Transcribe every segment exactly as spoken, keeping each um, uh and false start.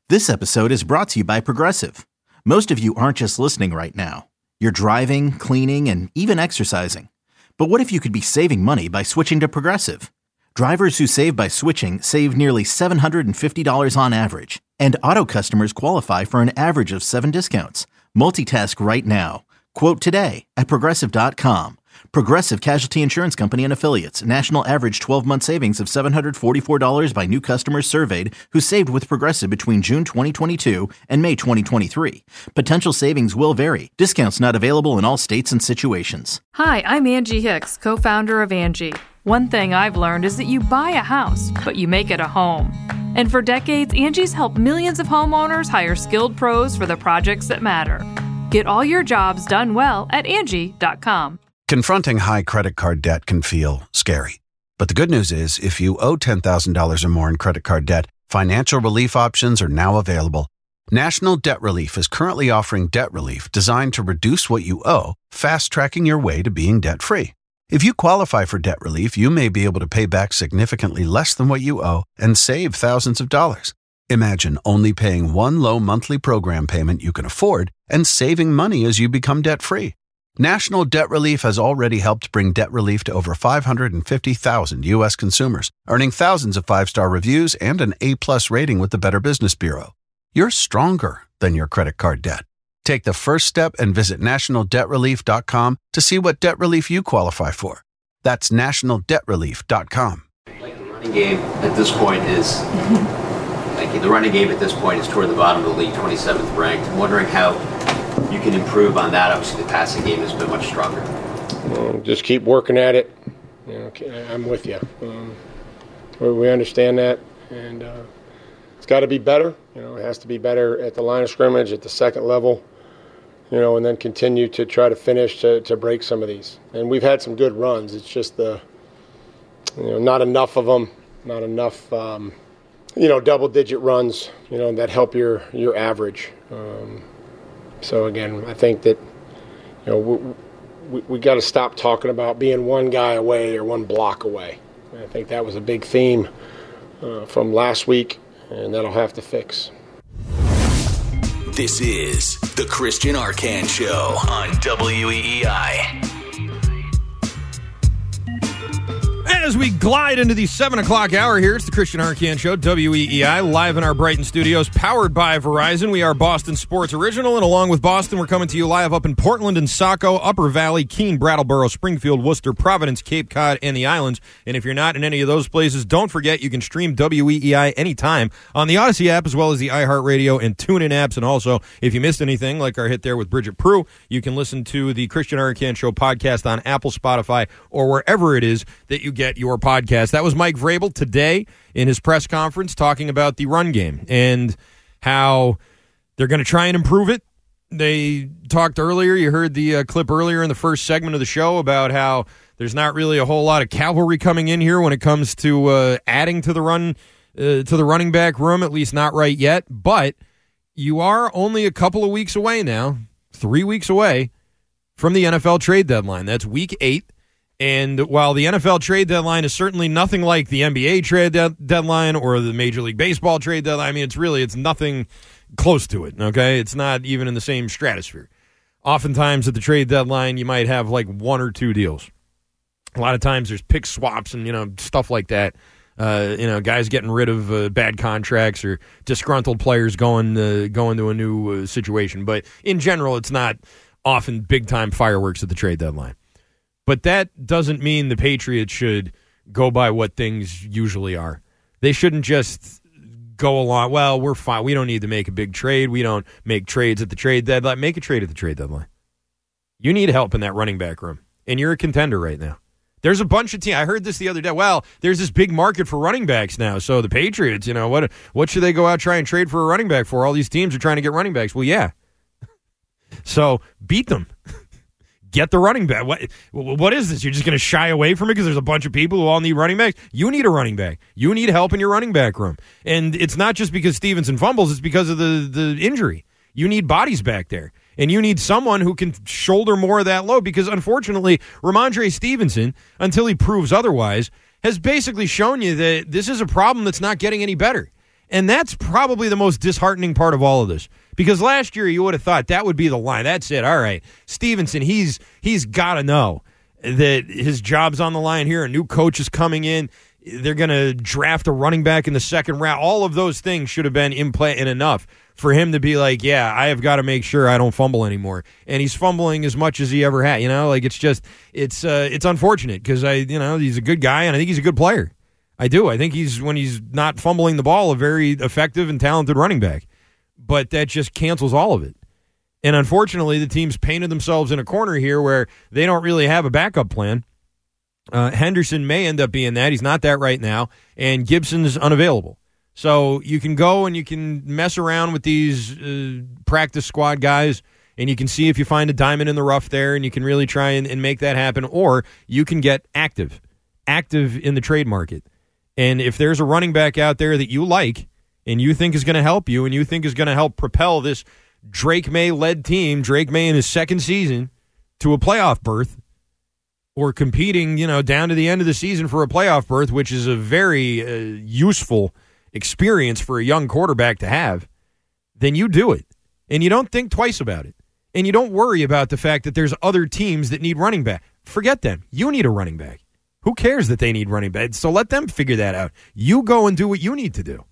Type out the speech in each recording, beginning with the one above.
This episode is brought to you by Progressive. Most of you aren't just listening right now. You're driving, cleaning, and even exercising. But what if you could be saving money by switching to Progressive? Drivers who save by switching save nearly seven hundred fifty dollars on average. And auto customers qualify for an average of seven discounts. Multitask right now. Quote today at Progressive dot com. Progressive Casualty Insurance Company and Affiliates. National average twelve-month savings of seven hundred forty-four dollars by new customers surveyed who saved with Progressive between June twenty twenty-two and May twenty twenty-three. Potential savings will vary. Discounts not available in all states and situations. Hi, I'm Angie Hicks, co-founder of Angie. One thing I've learned is that you buy a house, but you make it a home. And for decades, Angie's helped millions of homeowners hire skilled pros for the projects that matter. Get all your jobs done well at Angie dot com. Confronting high credit card debt can feel scary. But the good news is, if you owe ten thousand dollars or more in credit card debt, financial relief options are now available. National Debt Relief is currently offering debt relief designed to reduce what you owe, fast-tracking your way to being debt-free. If you qualify for debt relief, you may be able to pay back significantly less than what you owe and save thousands of dollars. Imagine only paying one low monthly program payment you can afford and saving money as you become debt-free. National Debt Relief has already helped bring debt relief to over five hundred fifty thousand U S consumers, earning thousands of five-star reviews and an A-plus rating with the Better Business Bureau. You're stronger than your credit card debt. Take the first step and visit national debt relief dot com to see what debt relief you qualify for. That's national debt relief dot com. Like the running game at this point is, like the running game at this point is toward the bottom of the league, twenty-seventh ranked. I'm wondering how you can improve on that. Obviously, the passing game has been much stronger. Um, just keep working at it. You know, I'm with you. Um, we understand that, and uh, it's got to be better. You know, it has to be better at the line of scrimmage, at the second level. You know, and then continue to try to finish to, to break some of these. And we've had some good runs. It's just the, you know, not enough of them, not enough, um, you know, double-digit runs, you know, that help your your average. Um, so again, I think that, you know, we we, we got to stop talking about being one guy away or one block away. I think that was a big theme uh, from last week, and that'll have to fix. This is the Christian Arcand Show on W E E I. As we glide into the seven o'clock hour here, it's the Christian Arcand Show, W E E I, live in our Brighton studios, powered by Verizon. We are Boston Sports Original, and along with Boston, we're coming to you live up in Portland and Saco, Upper Valley, Keene, Brattleboro, Springfield, Worcester, Providence, Cape Cod, and the Islands. And if you're not in any of those places, don't forget you can stream W E E I anytime on the Odyssey app, as well as the iHeartRadio and TuneIn apps. And also, if you missed anything, like our hit there with Bridget Prue, you can listen to the Christian Arcand Show podcast on Apple, Spotify, or wherever it is that you get your podcast. That was Mike Vrabel today in his press conference talking about the run game and how they're going to try and improve it. They talked earlier, you heard the uh, clip earlier in the first segment of the show about how there's not really a whole lot of cavalry coming in here when it comes to uh, adding to the run uh, to the running back room, at least not right yet. But you are only a couple of weeks away now, three weeks away from the N F L trade deadline. That's week eight. And while the N F L trade deadline is certainly nothing like the N B A trade de- deadline or the Major League Baseball trade deadline, I mean, it's really, it's nothing close to it, okay? It's not even in the same stratosphere. Oftentimes at the trade deadline, you might have like one or two deals. A lot of times there's pick swaps and, you know, stuff like that. Uh, you know, guys getting rid of uh, bad contracts or disgruntled players going, uh, going to a new uh, situation. But in general, it's not often big-time fireworks at the trade deadline. But that doesn't mean the Patriots should go by what things usually are. They shouldn't just go along, well, we're fine. We don't need to make a big trade. We don't make trades at the trade deadline. Make a trade at the trade deadline. You need help in that running back room, and you're a contender right now. There's a bunch of teams. I heard this the other day. Well, there's this big market for running backs now. So the Patriots, you know, what what should they go out try and trade for a running back for? All these teams are trying to get running backs. Well, yeah. So beat them. Get the running back. What What is this? You're just going to shy away from it because there's a bunch of people who all need running backs? You need a running back. You need help in your running back room. And it's not just because Stevenson fumbles. It's because of the, the injury. You need bodies back there. And you need someone who can shoulder more of that load because, unfortunately, Ramondre Stevenson, until he proves otherwise, has basically shown you that this is a problem that's not getting any better. And that's probably the most disheartening part of all of this. Because last year you would have thought that would be the line. That's it. All right. Stevenson, he's he's got to know that his job's on the line here. A new coach is coming in. They're going to draft a running back in the second round. All of those things should have been in play and enough for him to be like, yeah, I have got to make sure I don't fumble anymore. And he's fumbling as much as he ever had. You know, like it's just it's uh, it's unfortunate because I you know he's a good guy and I think he's a good player. I do. I think he's, when he's not fumbling the ball, a very effective and talented running back. But that just cancels all of it. And unfortunately, the team's painted themselves in a corner here where they don't really have a backup plan. Uh, Henderson may end up being that. He's not that right now. And Gibson's unavailable. So you can go and you can mess around with these uh, practice squad guys, and you can see if you find a diamond in the rough there, and you can really try and, and make that happen. Or you can get active, active in the trade market. And if there's a running back out there that you like and you think is going to help you and you think is going to help propel this Drake May-led team, Drake May in his second season, to a playoff berth or competing, you know, down to the end of the season for a playoff berth, which is a very uh, useful experience for a young quarterback to have, then you do it. And you don't think twice about it. And you don't worry about the fact that there's other teams that need running back. Forget them. You need a running back. Who cares that they need running backs? So let them figure that out. You go and do what you need to do.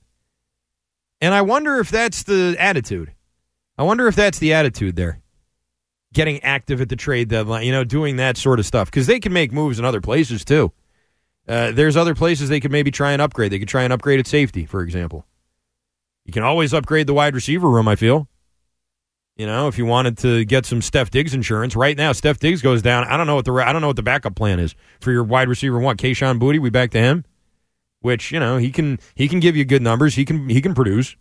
And I wonder if that's the attitude. I wonder if that's the attitude there. Getting active at the trade deadline, you know, doing that sort of stuff. Because they can make moves in other places, too. Uh, there's other places they could maybe try and upgrade. They could try and upgrade at safety, for example. You can always upgrade the wide receiver room, I feel. You know, if you wanted to get some Steph Diggs insurance, right now Steph Diggs goes down. I don't know what the I don't know what the backup plan is for your wide receiver one. Kayshon Boutte, we back to him, which you know he can he can give you good numbers. He can he can produce.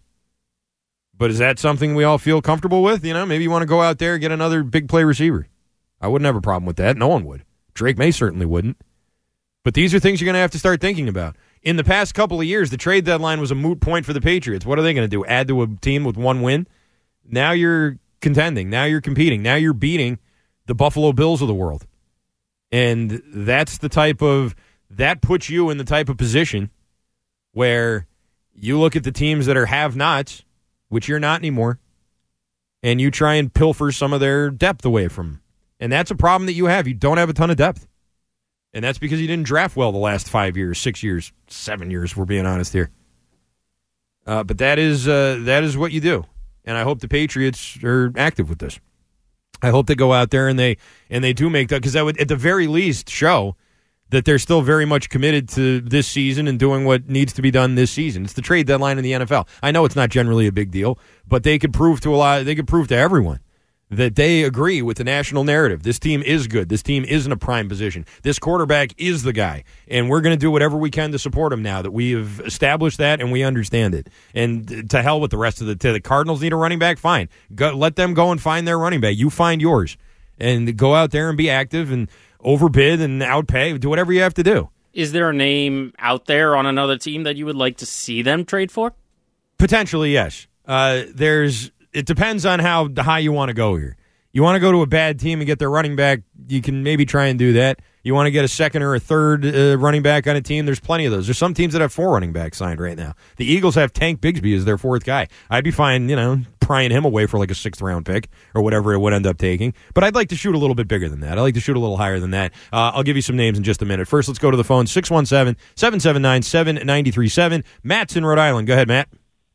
But is that something we all feel comfortable with? You know, maybe you want to go out there and get another big play receiver. I wouldn't have a problem with that. No one would. Drake May certainly wouldn't. But these are things you're going to have to start thinking about. In the past couple of years, the trade deadline was a moot point for the Patriots. What are they going to do? Add to a team with one win? Now you're contending. Now you're competing. Now you're beating the Buffalo Bills of the world. And that's the type of, that puts you in the type of position where you look at the teams that are have-nots, which you're not anymore, and you try and pilfer some of their depth away from them. And that's a problem that you have. You don't have a ton of depth. And that's because you didn't draft well the last five years, six years, seven years, we're being honest here. Uh, but that is uh, that is what you do. And I hope the Patriots are active with this. I hope they go out there and they and they do make that, because that would at the very least show that they're still very much committed to this season and doing what needs to be done this season. It's the trade deadline in the N F L. I know it's not generally a big deal, but they could prove to a lot. They could prove to everyone that they agree with the national narrative. This team is good. This team is in a prime position. This quarterback is the guy, and we're going to do whatever we can to support him now that we have established that and we understand it. And to hell with the rest of the, the Cardinals need a running back, fine. Go, let them go and find their running back. You find yours, and go out there and be active and overbid and outpay. Do whatever you have to do. Is there a name out there on another team that you would like to see them trade for? Potentially, yes. Uh, there's. It depends on how high you want to go here. You want to go to a bad team and get their running back, you can maybe try and do that. You want to get a second or a third uh, running back on a team, there's plenty of those. There's some teams that have four running backs signed right now. The Eagles have Tank Bigsby as their fourth guy. I'd be fine, you know, prying him away for like a sixth round pick or whatever it would end up taking. But I'd like to shoot a little bit bigger than that. I'd like to shoot a little higher than that. Uh, I'll give you some names in just a minute. First, let's go to the phone, six one seven, seven seven nine, seven nine three seven. Matt's in Rhode Island. Go ahead, Matt.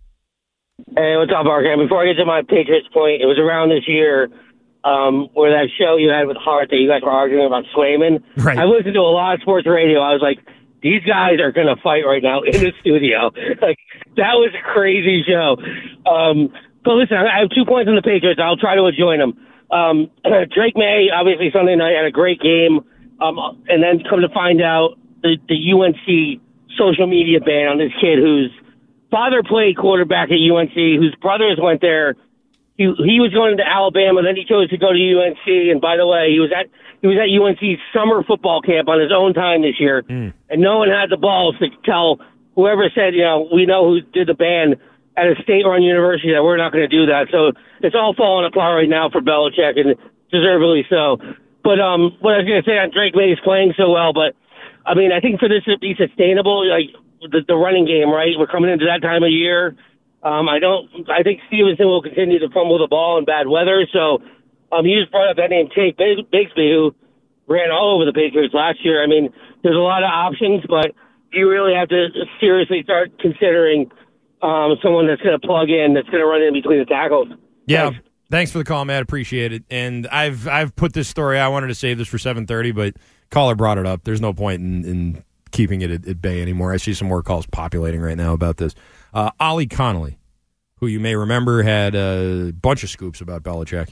Hey, what's up, Arkin? Before I get to my Patriots point, it was around this year um, where that show you had with Hart that you guys were arguing about Swayman. Right. I listened to a lot of sports radio. I was like, these guys are going to fight right now in the studio. Like, that was a crazy show. Um, but listen, I have two points on the Patriots. I'll try to join them. Um, Drake May, obviously Sunday night, had a great game. Um, and then come to find out the, the U N C social media ban on this kid who's father played quarterback at U N C, whose brothers went there. He he was going to Alabama, then he chose to go to U N C. And by the way, he was at he was at U N C's summer football camp on his own time this year, mm. and no one had the balls to tell whoever said, you know, we know who did the ban at a state-run university that we're not going to do that. So it's all falling apart right now for Belichick, and deservedly so. But um, what I was going to say on Drake May is playing so well, but I mean, I think for this to be sustainable, like, the, the running game, right? We're coming into that time of year. Um, I don't. I think Stevenson will continue to fumble the ball in bad weather. So um, you just brought up that name, Tank Bigsby, who ran all over the Patriots last year. I mean, there's a lot of options, but you really have to seriously start considering um, someone that's going to plug in, that's going to run in between the tackles. Yeah. Thanks. Thanks for the call, Matt. Appreciate it. And I've I've put this story. I wanted to save this for seven thirty, but caller brought it up. There's no point in, in keeping it at, at bay anymore. I see some more calls populating right now about this. Uh, Ollie Connolly, who you may remember had a bunch of scoops about Belichick.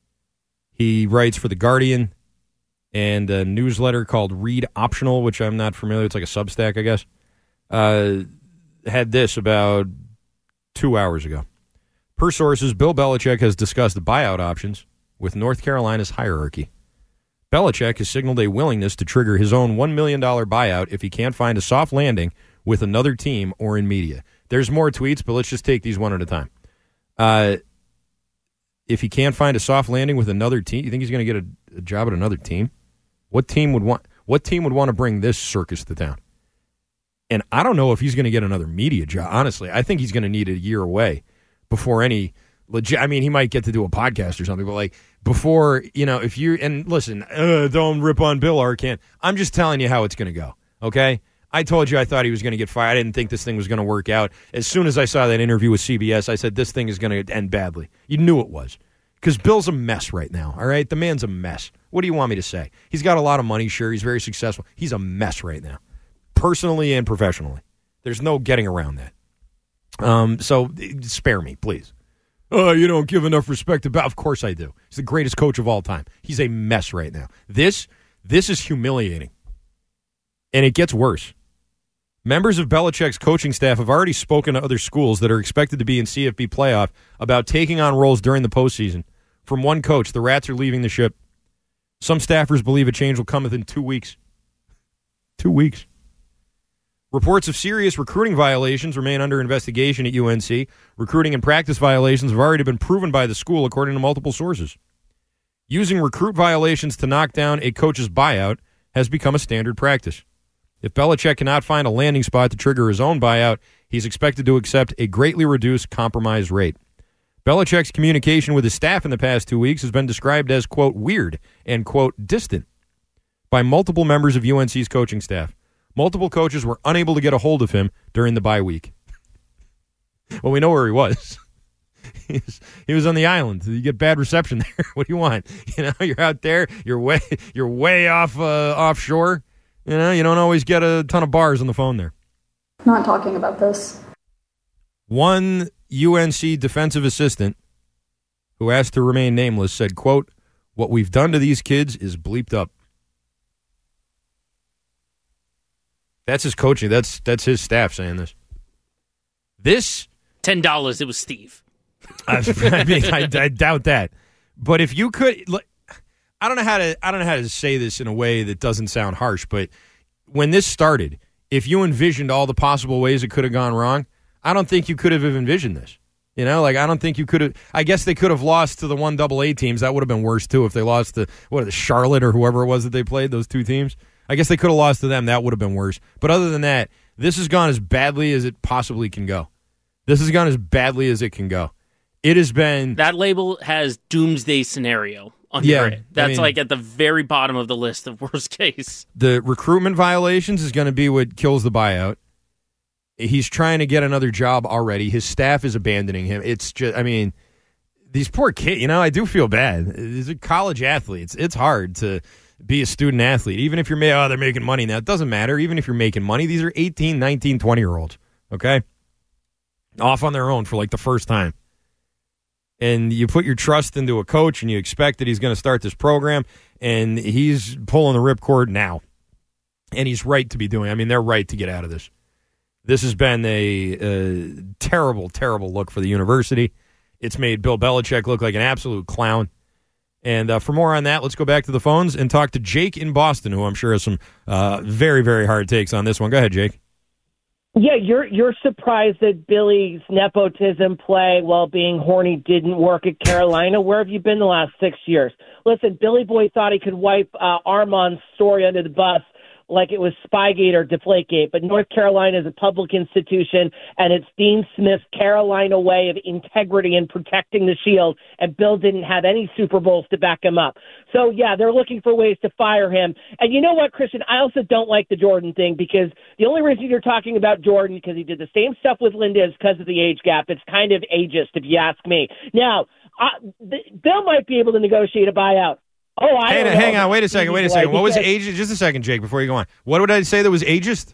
He writes for The Guardian and a newsletter called Read Optional, which I'm not familiar with. It's like a Substack, I guess. Uh, had this about two hours ago. Per sources, Bill Belichick has discussed buyout options with North Carolina's hierarchy. Belichick has signaled a willingness to trigger his own one million dollars buyout if he can't find a soft landing with another team or in media. There's more tweets, but let's just take these one at a time. Uh, if he can't find a soft landing with another team, you think he's going to get a, a job at another team? What team would want? What team would want to bring this circus to town? And I don't know if he's going to get another media job. Honestly, I think he's going to need a year away before any legit. I mean, he might get to do a podcast or something, but like before, you know, if you and listen, uh, don't rip on Bill Arcand. I'm just telling you how it's going to go. Okay. I told you I thought he was going to get fired. I didn't think this thing was going to work out. As soon as I saw that interview with C B S, I said, this thing is going to end badly. You knew it was. Because Bill's a mess right now, all right? The man's a mess. What do you want me to say? He's got a lot of money, sure. He's very successful. He's a mess right now, personally and professionally. There's no getting around that. Um, so spare me, please. Oh, you don't give enough respect to Bell. Of course I do. He's the greatest coach of all time. He's a mess right now. This, this is humiliating. And it gets worse. Members of Belichick's coaching staff have already spoken to other schools that are expected to be in C F B playoff about taking on roles during the postseason. From one coach, the Rats are leaving the ship. Some staffers believe a change will come within two weeks. Two weeks. Reports of serious recruiting violations remain under investigation at U N C. Recruiting and practice violations have already been proven by the school, according to multiple sources. Using recruit violations to knock down a coach's buyout has become a standard practice. If Belichick cannot find a landing spot to trigger his own buyout, he's expected to accept a greatly reduced compromise rate. Belichick's communication with his staff in the past two weeks has been described as, quote, weird and, quote, distant by multiple members of U N C's coaching staff. Multiple coaches were unable to get a hold of him during the bye week. Well, we know where he was. he was. He was on the island. You get bad reception there. What do you want? You know, you're out there. You're way. You're way off uh, offshore. You know, you don't always get a ton of bars on the phone there. Not talking about this. One U N C defensive assistant who asked to remain nameless said, quote, what we've done to these kids is bleeped up. That's his coaching. That's that's his staff saying this. This ten dollars. It was Steve. I, I mean, I, I doubt that. But if you could, look, I don't know how to. I don't know how to say this in a way that doesn't sound harsh. But when this started, if you envisioned all the possible ways it could have gone wrong, I don't think you could have envisioned this. You know, like I don't think you could have. I guess they could have lost to the one double A teams. That would have been worse too if they lost to what the Charlotte or whoever it was that they played. Those two teams. I guess they could have lost to them. That would have been worse. But other than that, this has gone as badly as it possibly can go. This has gone as badly as it can go. It has been... That label has doomsday scenario under yeah, it. That's I mean, like at the very bottom of the list of worst case. The recruitment violations is going to be what kills the buyout. He's trying to get another job already. His staff is abandoning him. It's just, I mean, these poor kids, you know, I do feel bad. These are college athletes. It's hard to... be a student athlete. Even if you're, oh, they're making money now. It doesn't matter. Even if you're making money, these are eighteen, nineteen, twenty-year-olds, okay? Off on their own for like the first time. And you put your trust into a coach and you expect that he's going to start this program, and he's pulling the ripcord now. And he's right to be doing it. I mean, they're right to get out of this. This has been a, a terrible, terrible look for the university. It's made Bill Belichick look like an absolute clown. And uh, for more on that, let's go back to the phones and talk to Jake in Boston, who I'm sure has some uh, very, very hard takes on this one. Go ahead, Jake. Yeah, you're you're surprised that Billy's nepotism play while being horny didn't work at Carolina. Where have you been the last six years? Listen, Billy Boy thought he could wipe uh, Armand's story under the bus like it was Spygate or Deflategate, but North Carolina is a public institution, and it's Dean Smith's Carolina way of integrity and protecting the Shield, and Bill didn't have any Super Bowls to back him up. So, yeah, they're looking for ways to fire him. And you know what, Christian? I also don't like the Jordan thing, because the only reason you're talking about Jordan, because he did the same stuff with Linda, is because of the age gap. It's kind of ageist, if you ask me. Now, uh, the, Bill might be able to negotiate a buyout. Oh, I hang, don't know. hang on, wait a second, wait a second. What was ageist? Just a second, Jake, before you go on. What would I say that was ageist?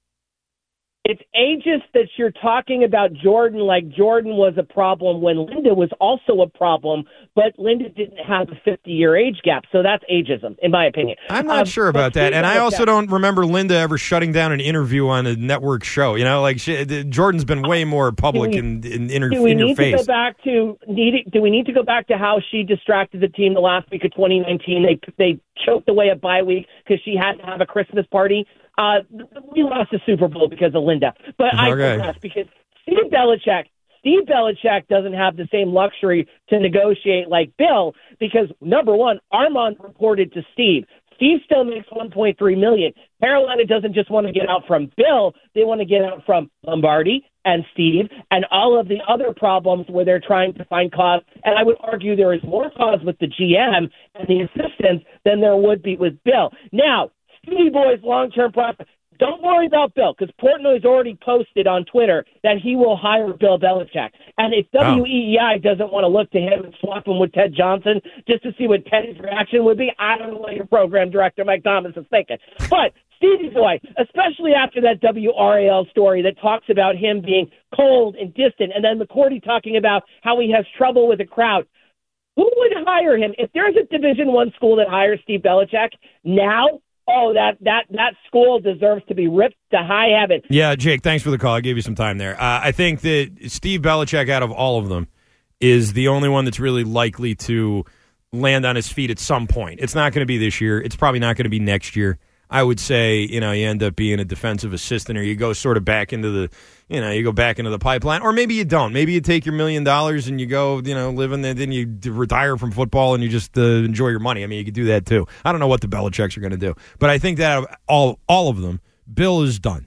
It's ageist that you're talking about Jordan like Jordan was a problem when Linda was also a problem, but Linda didn't have a fifty-year age gap, so that's ageism, in my opinion. I'm not um, sure about that, and I also that. don't remember Linda ever shutting down an interview on a network show. You know, like she, Jordan's been way more public in, in, in, her, do we in your need face. To go back to, need, do we need to go back to how she distracted the team the last week of twenty nineteen? They, they choked away a bye week because she had to have a Christmas party. Uh, we lost the Super Bowl because of Linda, but I okay. digress because Steve Belichick, Steve Belichick doesn't have the same luxury to negotiate like Bill because number one, Armand reported to Steve. Steve still makes one point three million dollars. Carolina doesn't just want to get out from Bill; they want to get out from Lombardi and Steve and all of the other problems where they're trying to find cause. And I would argue there is more cause with the G M and the assistants than there would be with Bill. Now, Stevie Boy's long-term prospect. Don't worry about Bill, because Portnoy's already posted on Twitter that he will hire Bill Belichick. And if W E E I doesn't want to look to him and swap him with Ted Johnson just to see what Ted's reaction would be, I don't know what your program director, Mike Thomas, is thinking. But Stevie Boy, especially after that W R A L story that talks about him being cold and distant, and then McCourty talking about how he has trouble with the crowd, who would hire him? If there's a Division One school that hires Steve Belichick now, oh, that, that, that school deserves to be ripped to high heaven. Yeah, Jake, thanks for the call. I gave you some time there. Uh, I think that Steve Belichick, out of all of them, is the only one that's really likely to land on his feet at some point. It's not going to be this year. It's probably not going to be next year. I would say, you know, you end up being a defensive assistant, or you go sort of back into the, you know, you go back into the pipeline, or maybe you don't. Maybe you take your million dollars and you go, you know, live in there, then you retire from football and you just uh, enjoy your money. I mean, you could do that too. I don't know what the Belichicks are going to do, but I think that all all of them, Bill is done.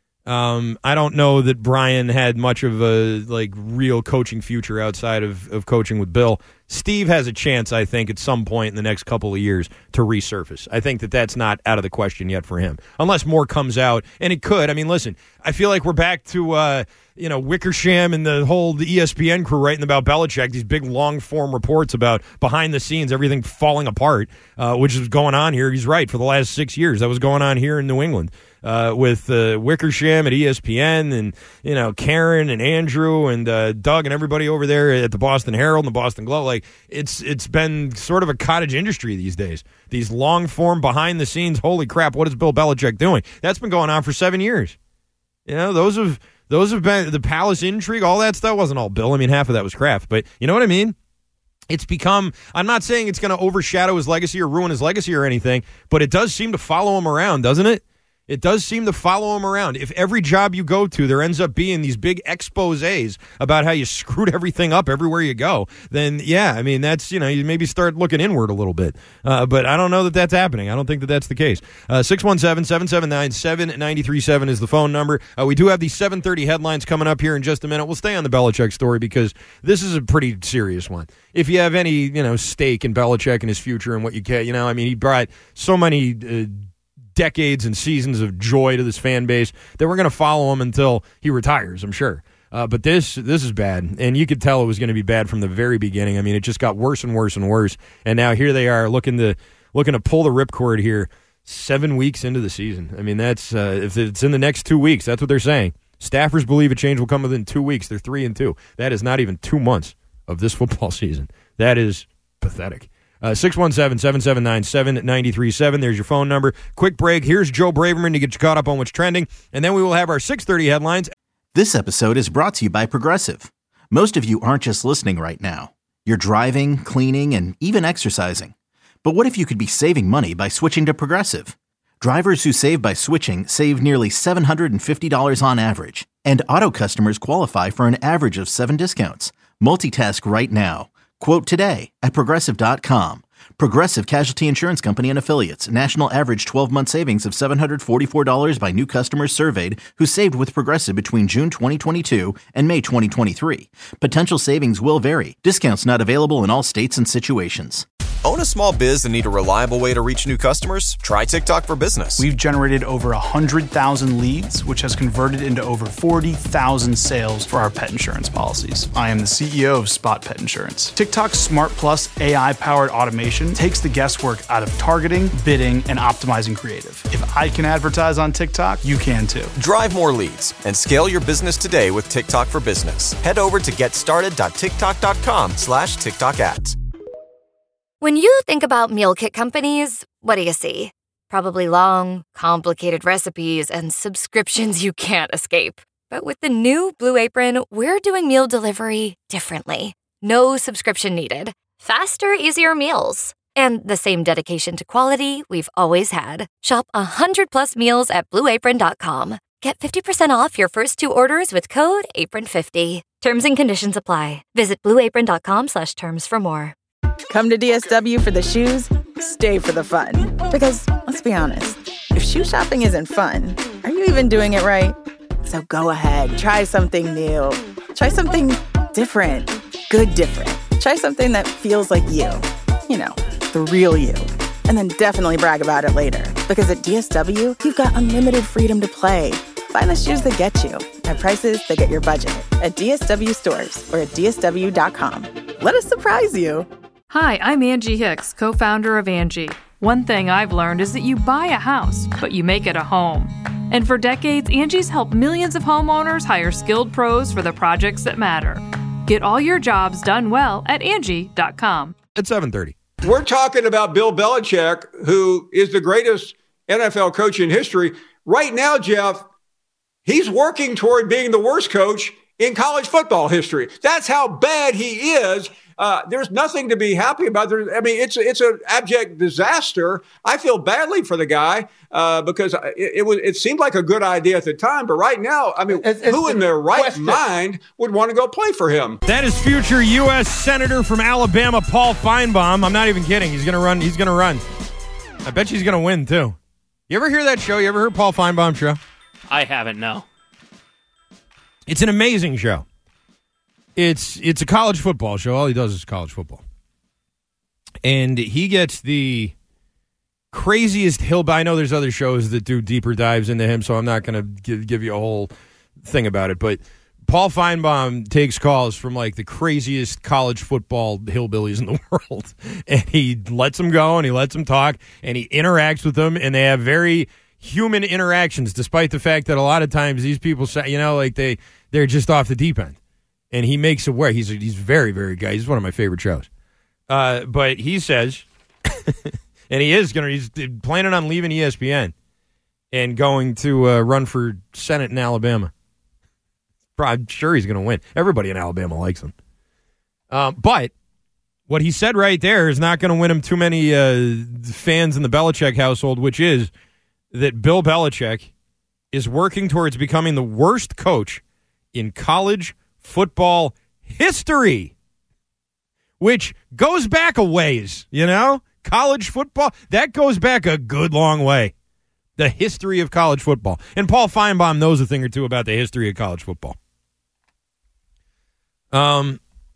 Um, I don't know that Brian had much of a like real coaching future outside of, of coaching with Bill. Steve has a chance, I think, at some point in the next couple of years to resurface. I think that that's not out of the question yet for him, unless more comes out, and it could. I mean, listen, I feel like we're back to uh, you know Wickersham and the whole the E S P N crew writing about Belichick, these big long form reports about behind the scenes, everything falling apart, uh, which is going on here. He's right, for the last six years that was going on here in New England. Uh, with uh, Wickersham at E S P N and, you know, Karen and Andrew and uh, Doug and everybody over there at the Boston Herald and the Boston Globe. Like, it's it's been sort of a cottage industry these days. These long-form, behind-the-scenes, holy crap, what is Bill Belichick doing? That's been going on for seven years. You know, those have, those have been, the Palace intrigue, all that stuff wasn't all Bill. I mean, half of that was Kraft. But you know what I mean? It's become, I'm not saying it's going to overshadow his legacy or ruin his legacy or anything, but it does seem to follow him around, doesn't it? It does seem to follow him around. If every job you go to, there ends up being these big exposés about how you screwed everything up everywhere you go, then, yeah, I mean, that's, you know, you maybe start looking inward a little bit. Uh, but I don't know that that's happening. I don't think that that's the case. Uh, six one seven, seven seven nine, seven nine three seven is the phone number. Uh, we do have these seven thirty headlines coming up here in just a minute. We'll stay on the Belichick story because this is a pretty serious one. If you have any, you know, stake in Belichick and his future and what you can, you know, I mean, he brought so many uh, decades and seasons of joy to this fan base that we're going to follow him until he retires, I'm sure. Uh, but this this is bad, and you could tell it was going to be bad from the very beginning. I mean, it just got worse and worse and worse, and now here they are looking to looking to pull the ripcord here seven weeks into the season. I mean, that's uh, if it's in the next two weeks, that's what they're saying. Staffers believe a change will come within two weeks. They're three and two. That is not even two months of this football season. That is pathetic. Uh, six one seven, seven seven nine, seven nine three seven. There's your phone number. Quick break. Here's Joe Braverman to get you caught up on what's trending. And then we will have our six thirty headlines. This episode is brought to you by Progressive. Most of you aren't just listening right now. You're driving, cleaning, and even exercising. But what if you could be saving money by switching to Progressive? Drivers who save by switching save nearly seven hundred fifty dollars on average. And auto customers qualify for an average of seven discounts. Multitask right now. Quote today at Progressive dot com. Progressive Casualty Insurance Company and Affiliates. National average twelve-month savings of seven hundred forty-four dollars by new customers surveyed who saved with Progressive between June twenty twenty-two and May twenty twenty-three. Potential savings will vary. Discounts not available in all states and situations. Own a small biz and need a reliable way to reach new customers? Try TikTok for Business. We've generated over one hundred thousand leads, which has converted into over forty thousand sales for our pet insurance policies. I am the C E O of Spot Pet Insurance. TikTok's Smart Plus A I-powered automation takes the guesswork out of targeting, bidding, and optimizing creative. If I can advertise on TikTok, you can too. Drive more leads and scale your business today with TikTok for Business. Head over to getstarted.tiktok.com slash TikTok ads. When you think about meal kit companies, what do you see? Probably long, complicated recipes and subscriptions you can't escape. But with the new Blue Apron, we're doing meal delivery differently. No subscription needed. Faster, easier meals. And the same dedication to quality we've always had. Shop one hundred plus meals at blue apron dot com. Get fifty percent off your first two orders with code apron fifty. Terms and conditions apply. Visit blue apron dot com slash terms for more. Come to D S W for the shoes, stay for the fun. Because, let's be honest, if shoe shopping isn't fun, are you even doing it right? So go ahead, try something new. Try something different. Good different. Try something that feels like you. You know, the real you. And then definitely brag about it later. Because at D S W, you've got unlimited freedom to play. Find the shoes that get you at prices that get your budget at D S W stores or at D S W dot com. Let us surprise you. Hi, I'm Angie Hicks, co-founder of Angie. One thing I've learned is that you buy a house, but you make it a home. And for decades, Angie's helped millions of homeowners hire skilled pros for the projects that matter. Get all your jobs done well at Angie dot com. At seven thirty. We're talking about Bill Belichick, who is the greatest N F L coach in history. Right now, Jeff, he's working toward being the worst coach in college football history. That's how bad he is. Uh, there's nothing to be happy about. There's, I mean, it's it's an abject disaster. I feel badly for the guy uh, because it, it was it seemed like a good idea at the time, but right now, I mean, it's, it's who in their right question. mind would want to go play for him? That is future U S Senator from Alabama, Paul Feinbaum. I'm not even kidding. He's gonna run. He's gonna run. I bet you he's gonna win too. You ever hear that show? You ever heard Paul Feinbaum show? I haven't. No. It's an amazing show. It's it's a college football show. All he does is college football. And he gets the craziest hill. I know there's other shows that do deeper dives into him, so I'm not going to give, give you a whole thing about it. But Paul Feinbaum takes calls from like the craziest college football hillbillies in the world. And he lets them go and he lets them talk and he interacts with them. And they have very human interactions, despite the fact that a lot of times these people say, you know, like they, they're just off the deep end. And he makes it work. He's he's very, very good. He's one of my favorite shows. Uh, but he says, and he is going to, he's planning on leaving E S P N and going to uh, run for Senate in Alabama. I'm sure he's going to win. Everybody in Alabama likes him. Um, but what he said right there is not going to win him too many uh, fans in the Belichick household, which is that Bill Belichick is working towards becoming the worst coach in college football history, which goes back a ways, you know? College football, that goes back a good long way. The history of college football. And Paul Feinbaum knows a thing or two about the history of college football. Um,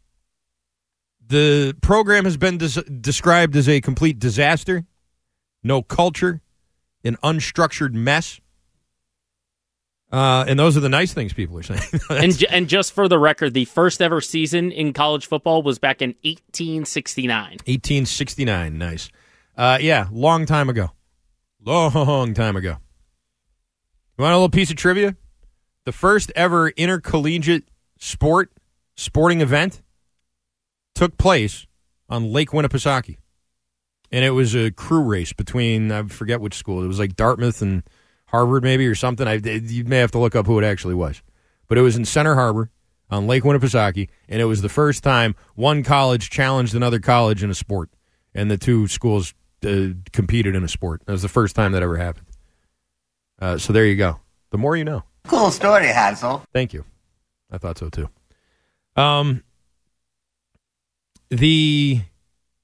the program has been des- described as a complete disaster, no culture, an unstructured mess. Uh, and those are the nice things people are saying. and and just for the record, the first ever season in college football was back in eighteen sixty-nine. eighteen sixty-nine, nice. Uh, yeah, long time ago. Long time ago. You want a little piece of trivia? The first ever intercollegiate sport, sporting event took place on Lake Winnipesaukee. And it was a crew race between, I forget which school. It was like Dartmouth and Harvard maybe or something. I, you may have to look up who it actually was. But it was in Center Harbor on Lake Winnipesaukee, and it was the first time one college challenged another college in a sport, and the two schools uh, competed in a sport. That was the first time that ever happened. Uh, so there you go. The more you know. Cool story, Hansel. Thank you. I thought so too. Um, the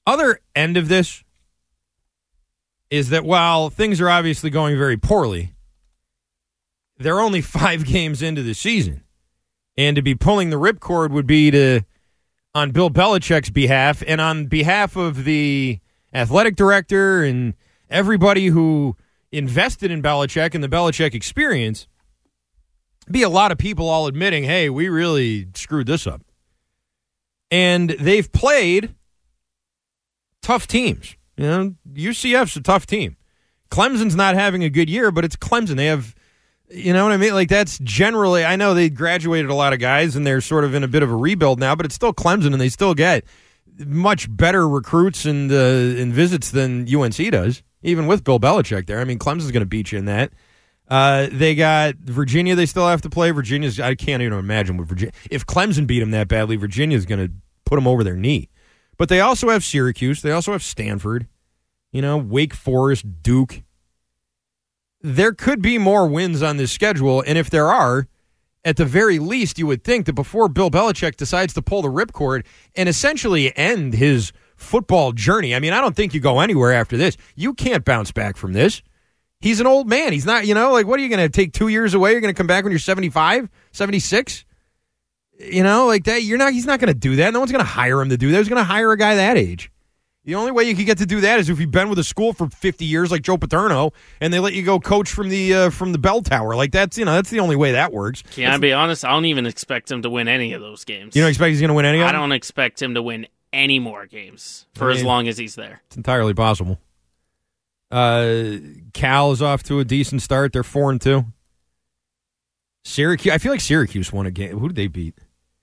Other end of this is that while things are obviously going very poorly, they're only five games into the season. And to be pulling the ripcord would be to, on Bill Belichick's behalf and on behalf of the athletic director and everybody who invested in Belichick and the Belichick experience, be a lot of people all admitting, hey, we really screwed this up. And they've played tough teams. You know, U C F's a tough team. Clemson's not having a good year, but it's Clemson. They have, you know what I mean? Like, that's generally, I know they graduated a lot of guys and they're sort of in a bit of a rebuild now, but it's still Clemson and they still get much better recruits and, uh, and visits than U N C does, even with Bill Belichick there. I mean, Clemson's going to beat you in that. Uh, they got Virginia they still have to play. Virginia's, I can't even imagine what Virginia, if Clemson beat them that badly, Virginia's going to put them over their knee. But they also have Syracuse. They also have Stanford, you know, Wake Forest, Duke. There could be more wins on this schedule, and if there are, at the very least, you would think that before Bill Belichick decides to pull the ripcord and essentially end his football journey, I mean, I don't think you go anywhere after this. You can't bounce back from this. He's an old man. He's not, you know, like, what are you going to take two years away? You're going to come back when you're seventy-five, seventy-six? You know, like that. You're not, he's not going to do that. No one's going to hire him to do that. He's going to hire a guy that age. The only way you could get to do that is if you've been with a school for fifty years, like Joe Paterno, and they let you go coach from the uh, from the bell tower. Like, that's, you know, that's the only way that works. Can I be honest? I don't even expect him to win any of those games. You don't expect he's going to win any of them? I don't expect him to win any more games for I mean, as long as he's there. It's entirely possible. Uh, Cal is off to a decent start. They're four and two. Syracuse. I feel like Syracuse won a game. Who did they beat?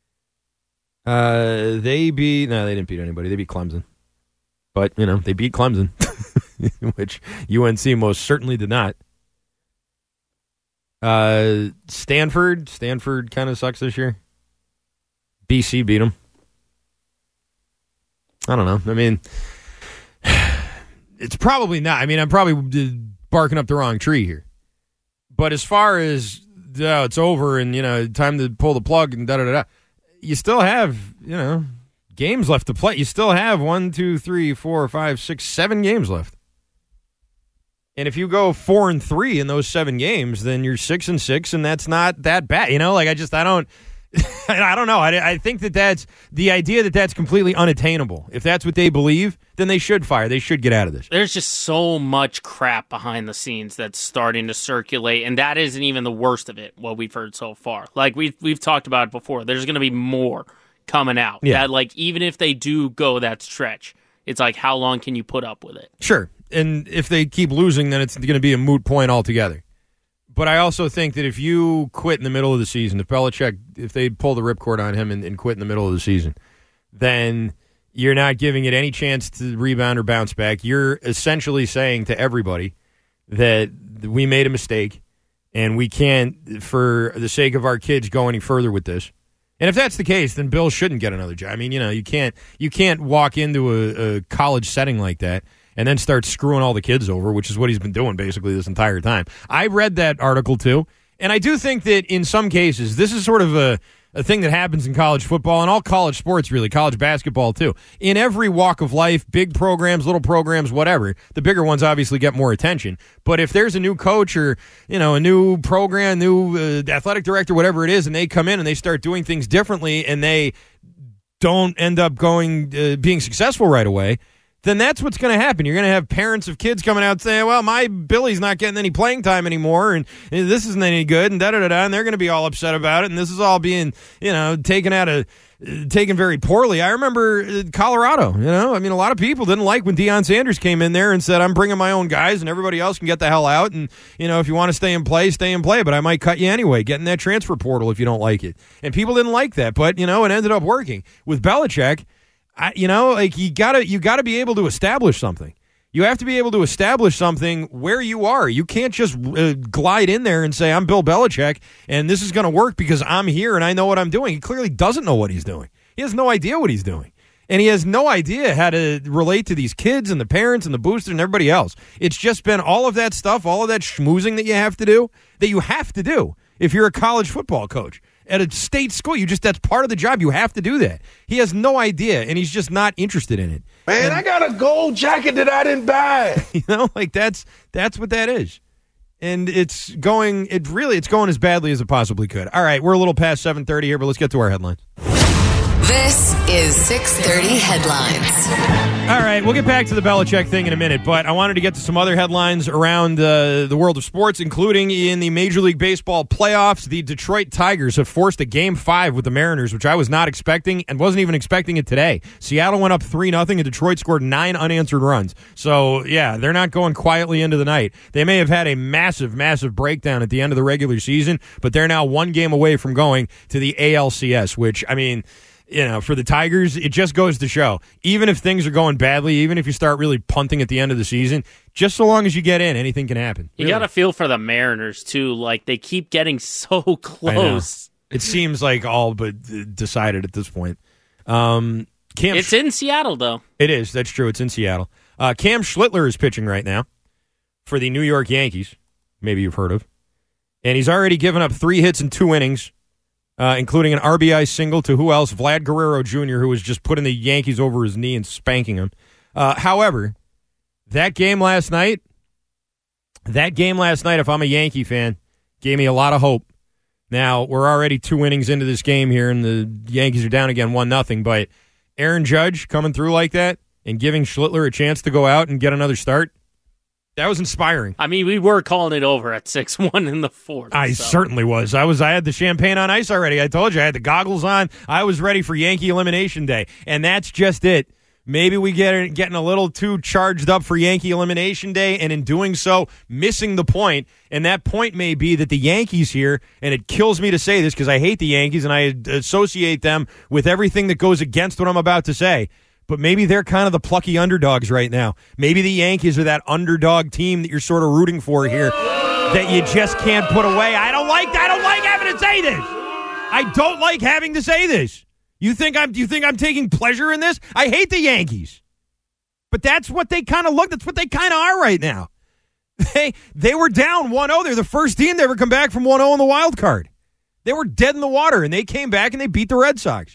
Uh, they beat. No, they didn't beat anybody. They beat Clemson. But, you know, they beat Clemson, which U N C most certainly did not. Uh, Stanford. Stanford kind of sucks this year. B C beat them. I don't know. I mean, it's probably not. I mean, I'm probably barking up the wrong tree here. But as far as, oh, it's over and, you know, time to pull the plug and da-da-da-da, you still have, you know, games left to play. You still have one, two, three, four, five, six, seven games left. And if you go four and three in those seven games, then you're six and six, and that's not that bad. You know, like I just, I don't, I don't know. I, I think that that's the idea that that's completely unattainable. If that's what they believe, then they should fire. They should get out of this. There's just so much crap behind the scenes that's starting to circulate, and that isn't even the worst of it, what we've heard so far. Like we've, we've talked about it before. There's going to be more coming out. Yeah. That, like, even if they do go that stretch, it's like, how long can you put up with it? Sure. And if they keep losing, then it's going to be a moot point altogether. But I also think that if you quit in the middle of the season, if Belichick, if they pull the ripcord on him and, and quit in the middle of the season, then you're not giving it any chance to rebound or bounce back. You're essentially saying to everybody that we made a mistake and we can't, for the sake of our kids, go any further with this. And if that's the case, then Bill shouldn't get another job. I mean, you know, you can't you can't walk into a, a college setting like that and then start screwing all the kids over, which is what he's been doing basically this entire time. I read that article too, and I do think that in some cases, this is sort of a, a thing that happens in college football and all college sports, really, college basketball too. In every walk of life, big programs, little programs, whatever, the bigger ones obviously get more attention. But if there's a new coach or, you know, a new program, new uh, athletic director, whatever it is, and they come in and they start doing things differently and they don't end up going uh, being successful right away, then that's what's going to happen. You're going to have parents of kids coming out saying, well, my Billy's not getting any playing time anymore, and, and this isn't any good, and da-da-da-da, and they're going to be all upset about it, and this is all being, you know, taken out of, uh, taken very poorly. I remember uh, Colorado, you know, I mean, a lot of people didn't like when Deion Sanders came in there and said, I'm bringing my own guys, and everybody else can get the hell out, and, you know, if you want to stay and play, stay and play, but I might cut you anyway, get in that transfer portal if you don't like it. And people didn't like that, but, you know, it ended up working. With Belichick, I, you know, like you gotta, you gotta be able to establish something. You have to be able to establish something where you are. You can't just uh, glide in there and say, I'm Bill Belichick, and this is going to work because I'm here and I know what I'm doing. He clearly doesn't know what he's doing. He has no idea what he's doing. And he has no idea how to relate to these kids and the parents and the boosters and everybody else. It's just been all of that stuff, all of that schmoozing that you have to do, that you have to do if you're a college football coach. at a state school. You just, that's part of the job. You have to do that. He has no idea, and he's just not interested in it. Man, and, I got a gold jacket that I didn't buy. You know, like that's that's what that is. And it's going, it really, it's going as badly as it possibly could. All right, we're a little past seven thirty here, but let's get to our headlines. This is six thirty Headlines. All right, we'll get back to the Belichick thing in a minute, but I wanted to get to some other headlines around uh, the world of sports, including in the Major League Baseball playoffs. The Detroit Tigers have forced a game five with the Mariners, which I was not expecting and wasn't even expecting it today. Seattle went up three nothing, and Detroit scored nine unanswered runs. So, yeah, they're not going quietly into the night. They may have had a massive, massive breakdown at the end of the regular season, but they're now one game away from going to the A L C S, which, I mean, you know, for the Tigers, it just goes to show, even if things are going badly, even if you start really punting at the end of the season, just so long as you get in, anything can happen. You really. got to feel for the Mariners, too. Like, they keep getting so close. It seems like all but decided at this point. Um, Cam it's in Seattle, though. It is. That's true. It's in Seattle. Uh, Cam Schlittler is pitching right now for the New York Yankees. Maybe you've heard of. And he's already given up three hits in two innings. Uh, including an R B I single to who else? Vlad Guerrero Junior, who was just putting the Yankees over his knee and spanking him. Uh, however, that game last night, that game last night, if I'm a Yankee fan, gave me a lot of hope. Now, we're already two innings into this game here, and the Yankees are down again one nothing, but Aaron Judge coming through like that and giving Schlittler a chance to go out and get another start, that was inspiring. I mean, we were calling it over at six one in the fourth. I so. certainly was. I was. I had the champagne on ice already. I told you I had the goggles on. I was ready for Yankee Elimination Day, and that's just it. Maybe we get getting a little too charged up for Yankee Elimination Day, and in doing so, missing the point. And that point may be that the Yankees here, and it kills me to say this because I hate the Yankees and I associate them with everything that goes against what I'm about to say. But maybe they're kind of the plucky underdogs right now. Maybe the Yankees are that underdog team that you're sort of rooting for here that you just can't put away. I don't like I don't like having to say this. I don't like having to say this. You think I'm do you think I'm taking pleasure in this? I hate the Yankees. But that's what they kind of look, that's what they kind of are right now. They they were down one oh. They're the first team to ever come back from one oh in the wild card. They were dead in the water, and they came back and they beat the Red Sox.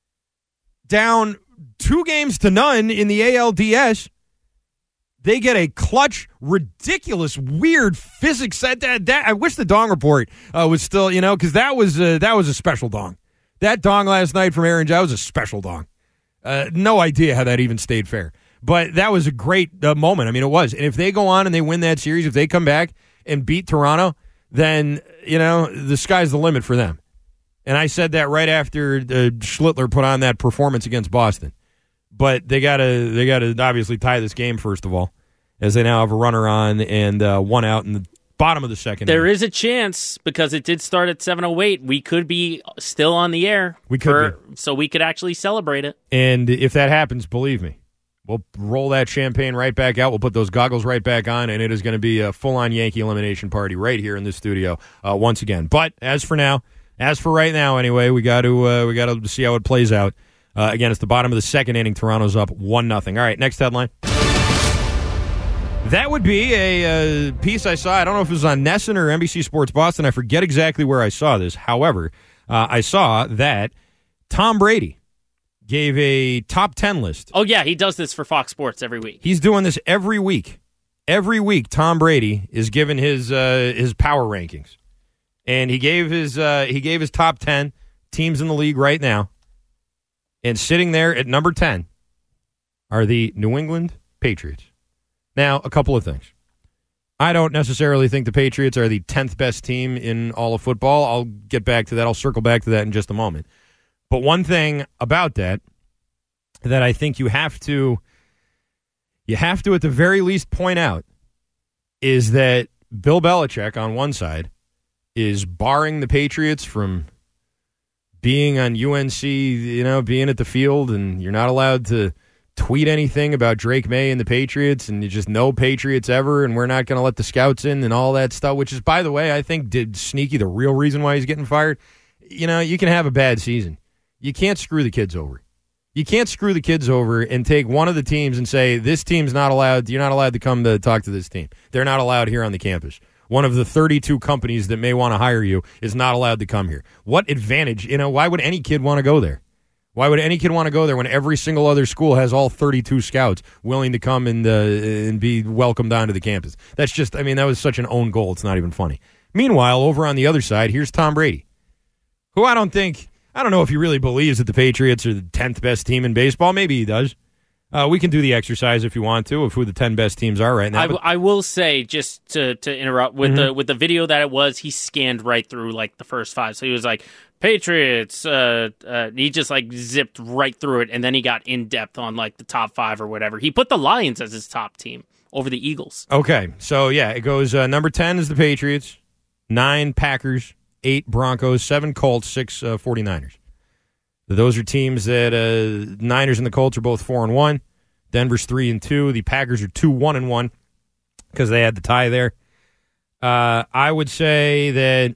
Down two games to none in the A L D S. They get a clutch, ridiculous, weird physics. That, that, that I wish the Dong Report uh, was still, you know, because that was uh, that was a special dong. That dong last night from Aaron Judge was a special dong. Uh, no idea how that even stayed fair. But that was a great uh, moment. I mean, it was. And if they go on and they win that series, if they come back and beat Toronto, then, you know, the sky's the limit for them. And I said that right after uh, Schlittler put on that performance against Boston. But they gotta they gotta obviously tie this game first of all, as they now have a runner on and uh, one out in the bottom of the second. There inning. Is a chance because it did start at seven oh eight. We could be still on the air. We could, for, be. so we could actually celebrate it. And if that happens, believe me, we'll roll that champagne right back out. We'll put those goggles right back on, and it is going to be a full-on Yankee elimination party right here in this studio uh, once again. But as for now, as for right now, anyway, we got to uh, we got to see how it plays out. Uh, again, it's the bottom of the second inning. Toronto's up one nothing. All right, next headline. That would be a uh, piece I saw. I don't know if it was on Nesson or N B C Sports Boston. I forget exactly where I saw this. However, uh, I saw that Tom Brady gave a top ten list. Oh, yeah, he does this for Fox Sports every week. He's doing this every week. Every week, Tom Brady is giving his uh, his power rankings. And he gave his uh, he gave his top ten teams in the league right now. And sitting there at number ten are the New England Patriots. Now, a couple of things. I don't necessarily think the Patriots are the tenth best team in all of football. I'll get back to that. I'll circle back to that in just a moment. But one thing about that that I think you have to you have to at the very least point out is that Bill Belichick on one side is barring the Patriots from being on U N C, you know, being at the field, and you're not allowed to tweet anything about Drake May and the Patriots, and you just no Patriots ever, and we're not going to let the scouts in and all that stuff, which is, by the way, I think did Sneaky the real reason why he's getting fired. You know, you can have a bad season. You can't screw the kids over. You can't screw the kids over and take one of the teams and say, this team's not allowed, you're not allowed to come to talk to this team. They're not allowed here on the campus. one of the thirty-two companies that may want to hire you, is not allowed to come here. What advantage? You know, why would any kid want to go there? Why would any kid want to go there when every single other school has all thirty-two scouts willing to come and uh, and be welcomed onto the campus? That's just, I mean, that was such an own goal. It's not even funny. Meanwhile, over on the other side, here's Tom Brady, who I don't think, I don't know if he really believes that the Patriots are the tenth best team in baseball. Maybe he does. Uh, we can do the exercise if you want to of who the ten best teams are right now. I, but- I will say, just to, to interrupt, with Mm-hmm. the with the video that it was, he scanned right through like the first five. So he was like, Patriots, uh, uh, he just like zipped right through it, and then he got in depth on like the top five or whatever. He put the Lions as his top team over the Eagles. Okay, so yeah, it goes uh, number ten is the Patriots, nine Packers, eight Broncos, seven Colts, six uh, 49ers. Those are teams that uh, Niners and the Colts are both four and one. Denver's three and two. The Packers are two one and one because they had the tie there. Uh, I would say that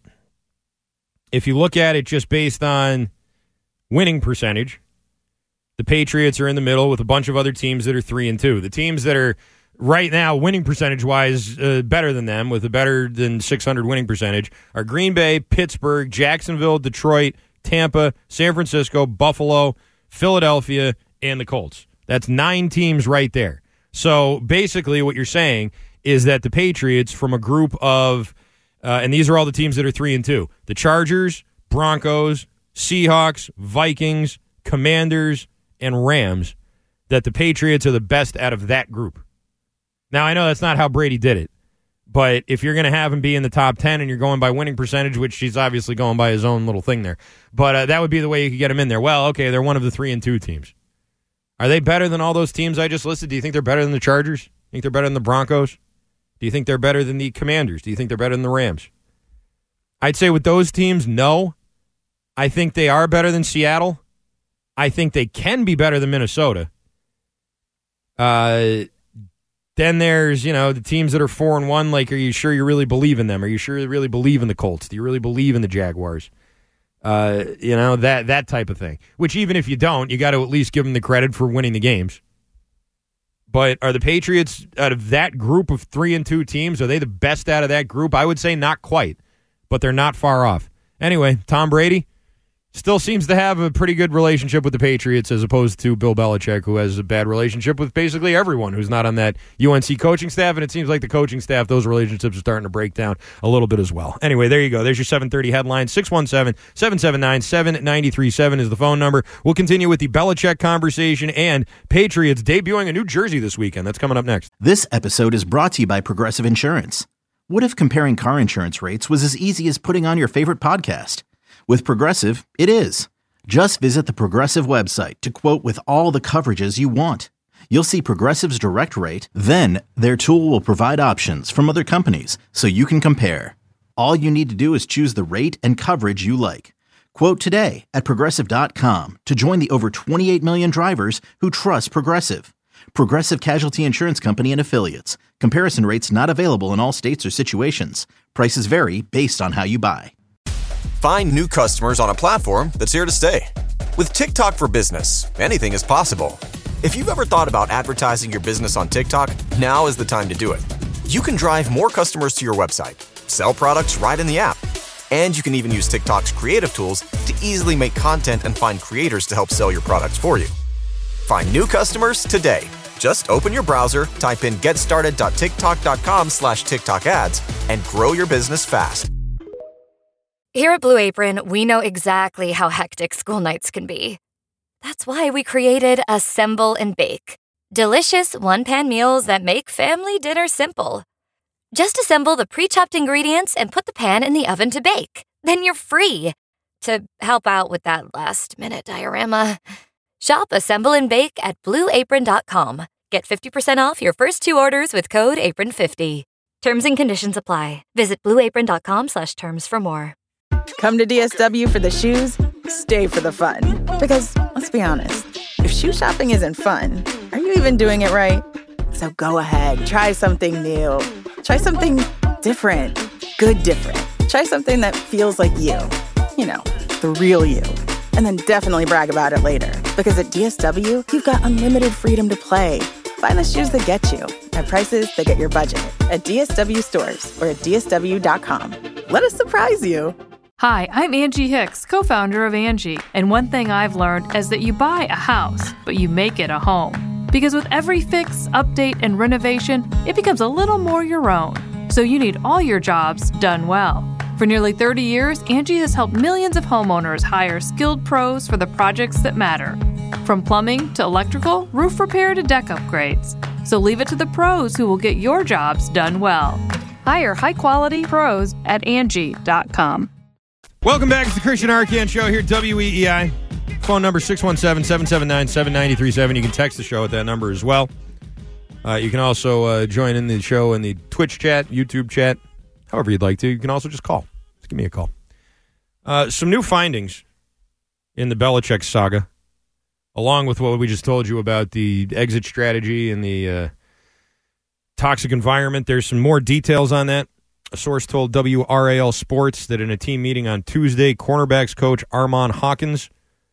if you look at it just based on winning percentage, the Patriots are in the middle with a bunch of other teams that are three and two. The teams that are right now winning percentage wise uh, better than them with a better than six hundred winning percentage are Green Bay, Pittsburgh, Jacksonville, Detroit, Tampa, San Francisco, Buffalo, Philadelphia, and the Colts. That's nine teams right there. So basically what you're saying is that the Patriots from a group of, uh, and these are all the teams that are three and two, the Chargers, Broncos, Seahawks, Vikings, Commanders, and Rams, that the Patriots are the best out of that group. Now, I know that's not how Brady did it, but if you're going to have him be in the top ten and you're going by winning percentage, which he's obviously going by his own little thing there, but uh, that would be the way you could get him in there. Well, okay, they're one of the three and two teams. Are they better than all those teams I just listed? Do you think they're better than the Chargers? Do you think they're better than the Broncos? Do you think they're better than the Commanders? Do you think they're better than the Rams? I'd say with those teams, no. I think they are better than Seattle. I think they can be better than Minnesota. Uh, then there's, you know, the teams that are four and one. Like, are you sure you really believe in them? Are you sure you really believe in the Colts? Do you really believe in the Jaguars? Uh, you know, that that type of thing. Which even if you don't, you got to at least give them the credit for winning the games. But are the Patriots, out of that group of three and two teams, are they the best out of that group? I would say not quite, but they're not far off. Anyway, Tom Brady still seems to have a pretty good relationship with the Patriots as opposed to Bill Belichick, who has a bad relationship with basically everyone who's not on that U N C coaching staff, and it seems like the coaching staff, those relationships are starting to break down a little bit as well. Anyway, there you go. There's your seven thirty headline. six one seven, seven seven nine, seven nine three seven is the phone number. We'll continue with the Belichick conversation and Patriots debuting a new jersey this weekend. That's coming up next. This episode is brought to you by Progressive Insurance. What if comparing car insurance rates was as easy as putting on your favorite podcast? With Progressive, it is. Just visit the Progressive website to quote with all the coverages you want. You'll see Progressive's direct rate, then their tool will provide options from other companies so you can compare. All you need to do is choose the rate and coverage you like. Quote today at Progressive dot com to join the over twenty-eight million drivers who trust Progressive. Progressive Casualty Insurance Company and Affiliates. Comparison rates not available in all states or situations. Prices vary based on how you buy. Find new customers on a platform that's here to stay. With TikTok for Business, anything is possible. If you've ever thought about advertising your business on TikTok, now is the time to do it. You can drive more customers to your website, sell products right in the app, and you can even use TikTok's creative tools to easily make content and find creators to help sell your products for you. Find new customers today. Just open your browser, type in getstarted.tiktok.com slash TikTok ads, and grow your business fast. Here at Blue Apron, we know exactly how hectic school nights can be. That's why we created Assemble and Bake. Delicious one-pan meals that make family dinner simple. Just assemble the pre-chopped ingredients and put the pan in the oven to bake. Then you're free to help out with that last-minute diorama. Shop Assemble and Bake at blue apron dot com. Get fifty percent off your first two orders with code apron fifty. Terms and conditions apply. Visit blue apron dot com slash terms for more. Come to D S W for the shoes, stay for the fun. Because, let's be honest, if shoe shopping isn't fun, are you even doing it right? So go ahead, try something new. Try something different. Good different. Try something that feels like you. You know, the real you. And then definitely brag about it later. Because at D S W, you've got unlimited freedom to play. Find the shoes that get you at prices that get your budget at D S W stores or at D S W dot com. Let us surprise you. Hi, I'm Angie Hicks, co-founder of Angie, and one thing I've learned is that you buy a house, but you make it a home. Because with every fix, update, and renovation, it becomes a little more your own. So you need all your jobs done well. For nearly thirty years, Angie has helped millions of homeowners hire skilled pros for the projects that matter. From plumbing to electrical, roof repair to deck upgrades. So leave it to the pros who will get your jobs done well. Hire high-quality pros at Angie dot com. Welcome back to the Christian Arcand Show here at W E E I. Phone number six one seven, seven seven nine, seven nine three seven. You can text the show at that number as well. Uh, you can also uh, join in the show in the Twitch chat, YouTube chat, however you'd like to. You can also just call. Just give me a call. Uh, some new findings in the Belichick saga, along with what we just told you about the exit strategy and the uh, toxic environment. There's some more details on that. A source told W R A L Sports that in a team meeting on Tuesday, cornerbacks coach Armand Hawkins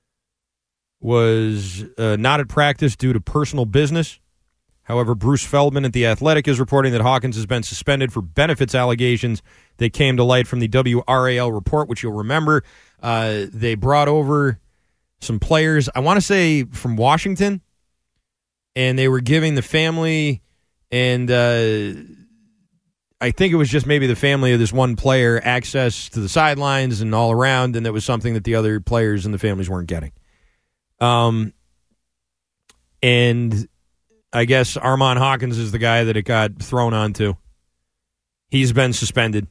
was uh, not at practice due to personal business. However, Bruce Feldman at The Athletic is reporting that Hawkins has been suspended for benefits allegations that came to light from the W R A L report, which you'll remember. Uh, they brought over some players, I want to say from Washington, and they were giving the family and uh, I think it was just maybe the family of this one player access to the sidelines and all around, and that was something that the other players and the families weren't getting. Um, and I guess Armand Hawkins is the guy that it got thrown onto. He's been suspended.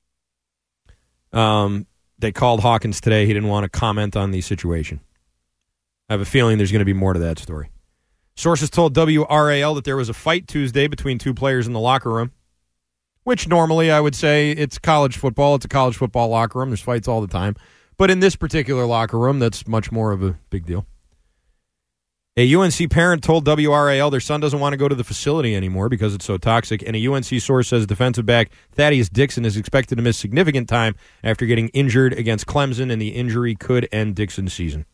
Um, they called Hawkins today. He didn't want to comment on the situation. I have a feeling there's going to be more to that story. Sources told W R A L that there was a fight Tuesday between two players in the locker room, which normally I would say it's college football. It's a college football locker room. There's fights all the time. But in this particular locker room, that's much more of a big deal. A U N C parent told W R A L their son doesn't want to go to the facility anymore because it's so toxic, and a U N C source says defensive back Thaddeus Dixon is expected to miss significant time after getting injured against Clemson, and the injury could end Dixon's season.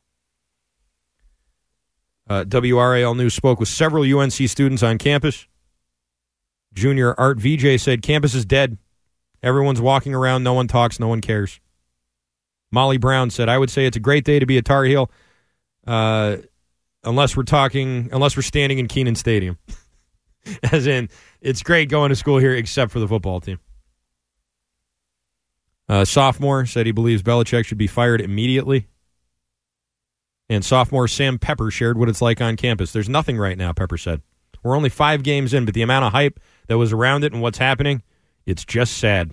Uh, W R A L News spoke with several U N C students on campus. Junior Art V J said, campus is dead. Everyone's walking around. No one talks. No one cares. Molly Brown said, I would say it's a great day to be a Tar Heel, uh, unless we're talking, unless we're standing in Kenan Stadium. As in, it's great going to school here except for the football team. Uh, sophomore said he believes Belichick should be fired immediately. And sophomore Sam Pepper shared what it's like on campus. There's nothing right now, Pepper said. We're only five games in, but the amount of hype that was around it and what's happening, it's just sad.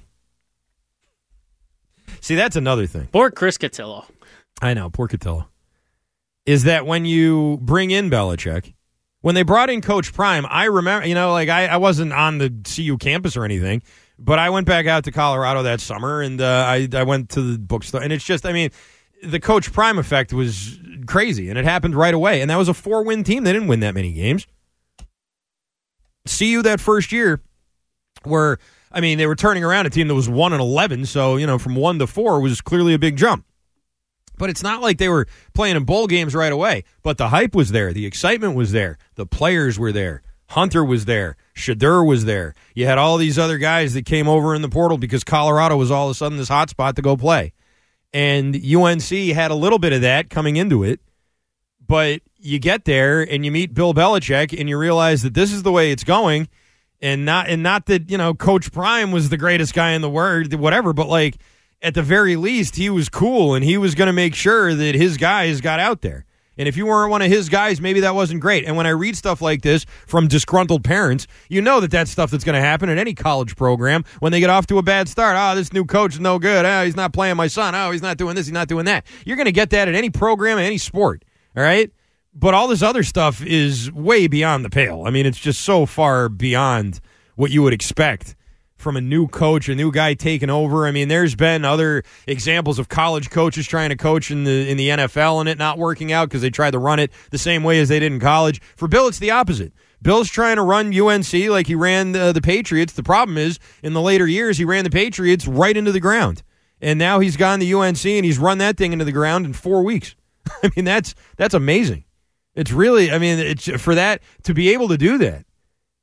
See, that's another thing. Poor Chris Cotillo. I know, poor Cotillo. Is that when you bring in Belichick, when they brought in Coach Prime, I remember, you know, like I, I wasn't on the C U campus or anything, but I went back out to Colorado that summer, and uh, I, I went to the bookstore, and it's just, I mean, the Coach Prime effect was crazy, and it happened right away, and that was a four-win team. They didn't win that many games. C U that first year were, I mean, they were turning around a team that was one and eleven, so, you know, from one to four was clearly a big jump. But it's not like they were playing in bowl games right away. But the hype was there. The excitement was there. The players were there. Hunter was there. Shadur was there. You had all these other guys that came over in the portal because Colorado was all of a sudden this hot spot to go play. And U N C had a little bit of that coming into it. But you get there and you meet Bill Belichick and you realize that this is the way it's going. And not and not that, you know, Coach Prime was the greatest guy in the world, whatever, but like at the very least, he was cool and he was going to make sure that his guys got out there. And if you weren't one of his guys, maybe that wasn't great. And when I read stuff like this from disgruntled parents, you know that that's stuff that's going to happen in any college program when they get off to a bad start. Oh, this new coach is no good. Oh, he's not playing my son. Oh, he's not doing this. He's not doing that. You're going to get that at any program, any sport. All right? But all this other stuff is way beyond the pale. I mean, it's just so far beyond what you would expect from a new coach, a new guy taking over. I mean, there's been other examples of college coaches trying to coach in the in the N F L and it not working out because they tried to run it the same way as they did in college. For Bill, it's the opposite. Bill's trying to run U N C like he ran the, the Patriots. The problem is, in the later years, he ran the Patriots right into the ground. And now he's gone to U N C and he's run that thing into the ground in four weeks. I mean, that's that's amazing. It's really, I mean, it's for that, to be able to do that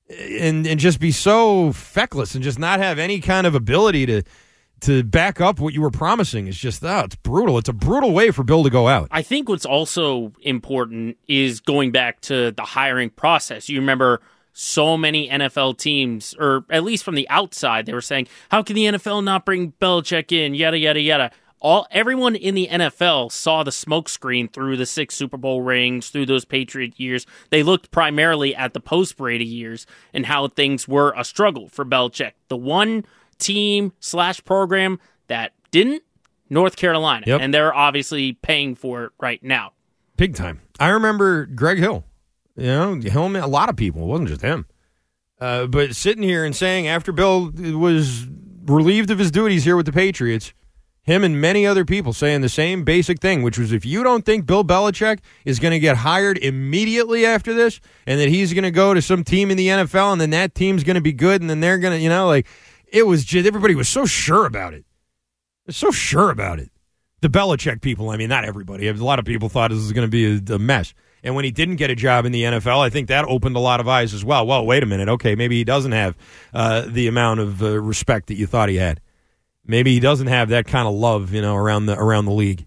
and and just be so feckless and just not have any kind of ability to to back up what you were promising. It's just, oh, it's brutal. It's a brutal way for Bill to go out. I think what's also important is going back to the hiring process. You remember so many N F L teams, or at least from the outside, they were saying, how can the N F L not bring Belichick in, yada, yada, yada. All Everyone in the N F L saw the smokescreen through the six Super Bowl rings, through those Patriot years. They looked primarily at the post-Brady years and how things were a struggle for Belichick. The one team slash program that didn't, North Carolina. Yep. And they're obviously paying for it right now. Big time. I remember Greg Hill. You know, Hill, a lot of people. It wasn't just him. Uh, but sitting here and saying after Bill was relieved of his duties here with the Patriots, him and many other people saying the same basic thing, which was if you don't think Bill Belichick is going to get hired immediately after this and that he's going to go to some team in the N F L and then that team's going to be good and then they're going to, you know, like, it was just, everybody was so sure about it. They're so sure about it. The Belichick people, I mean, not everybody. A lot of people thought this was going to be a, a mess. And when he didn't get a job in the N F L, I think that opened a lot of eyes as well. Well, wait a minute. Okay, maybe he doesn't have uh, the amount of uh, respect that you thought he had. Maybe he doesn't have that kind of love, you know, around the around the league.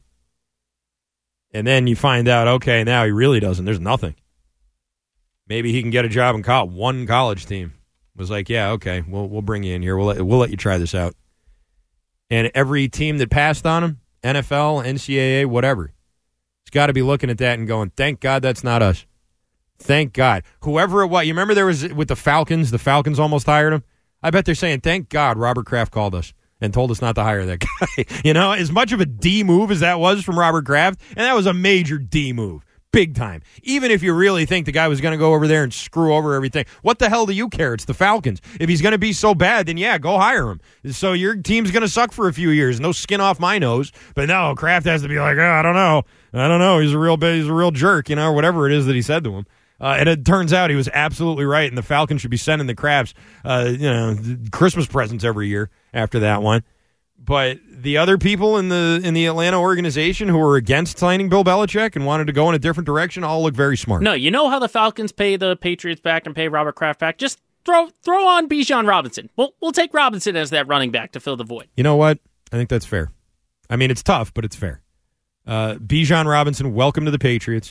And then you find out, okay, now he really doesn't. There's nothing. Maybe he can get a job in college. One college team was like, yeah, okay, we'll we'll bring you in here. We'll let, we'll let you try this out. And every team that passed on him, N F L, N C double A, whatever, it's got to be looking at that and going, thank God that's not us. Thank God. Whoever it was, you remember there was with the Falcons, the Falcons almost hired him? I bet they're saying, thank God Robert Kraft called us and told us not to hire that guy. You know, as much of a D move as that was from Robert Kraft, and that was a major D move. Big time. Even if you really think the guy was going to go over there and screw over everything, what the hell do you care? It's the Falcons. If he's going to be so bad, then yeah, go hire him. So your team's going to suck for a few years. No skin off my nose. But no, Kraft has to be like, oh, I don't know. I don't know. He's a real he's a real jerk, you know, or whatever it is that he said to him. Uh, and it turns out he was absolutely right, and the Falcons should be sending the Krafts, uh, you know, Christmas presents every year after that one. But the other people in the in the Atlanta organization who were against signing Bill Belichick and wanted to go in a different direction all look very smart. No, you know how the Falcons pay the Patriots back and pay Robert Kraft back? Just throw throw on Bijan Robinson. We'll, we'll take Robinson as that running back to fill the void. You know what? I think that's fair. I mean, it's tough, but it's fair. Uh, Bijan Robinson, welcome to the Patriots.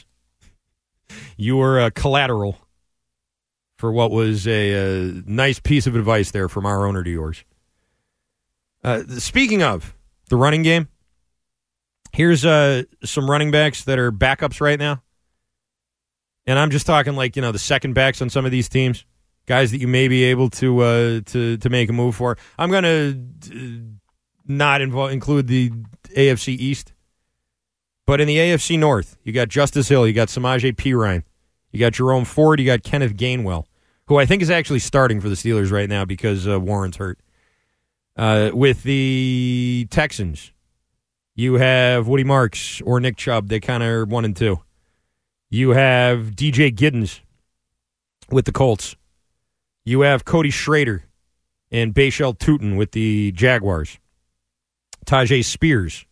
You were a collateral for what was a, a nice piece of advice there from our owner to yours. Uh, speaking of the running game, here's uh, some running backs that are backups right now. And I'm just talking like, you know, the second backs on some of these teams, guys that you may be able to uh, to to make a move for. I'm going to uh, not involve, include the A F C East. But in the A F C North, you got Justice Hill, you got Samaje Perine, you got Jerome Ford, you got Kenneth Gainwell, who I think is actually starting for the Steelers right now because uh, Warren's hurt. Uh, with the Texans, you have Woody Marks or Nick Chubb. They kind of are one and two. You have D J Giddens with the Colts. You have Cody Schrader and Bashal Tutin with the Jaguars. Tajay Spears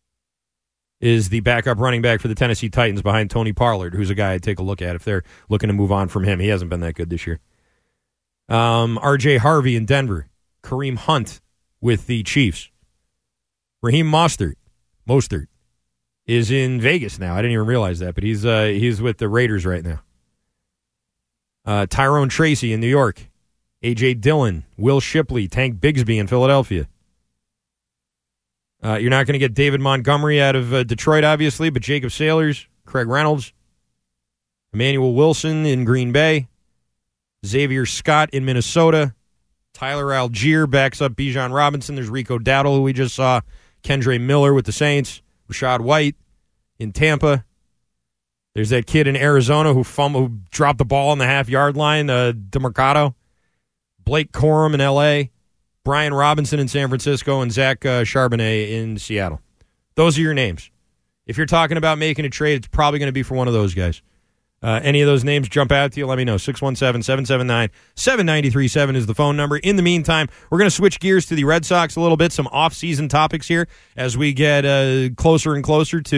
is the backup running back for the Tennessee Titans behind Tony Pollard, who's a guy I'd take a look at if they're looking to move on from him. He hasn't been that good this year. Um, R J Harvey in Denver. Kareem Hunt with the Chiefs. Raheem Mostert, Mostert is in Vegas now. I didn't even realize that, but he's uh, he's with the Raiders right now. Uh, Tyrone Tracy in New York. A J Dillon, Will Shipley, Tank Bigsby in Philadelphia. Uh, you're not going to get David Montgomery out of uh, Detroit, obviously, but Jacob Sailors, Craig Reynolds, Emmanuel Wilson in Green Bay, Xavier Scott in Minnesota, Tyler Algier backs up Bijan Robinson. There's Rico Dowdle, who we just saw, Kendre Miller with the Saints, Rashad White in Tampa. There's that kid in Arizona who fumbled, who dropped the ball on the half-yard line, uh, DeMarcado. Blake Corum in L A, Brian Robinson in San Francisco, and Zach uh, Charbonnet in Seattle. Those are your names. If you're talking about making a trade, it's probably going to be for one of those guys. Uh, any of those names jump out to you, let me know. six one seven, seven seven nine, seven nine three seven is the phone number. In the meantime, we're going to switch gears to the Red Sox a little bit, some off-season topics here as we get uh, closer and closer to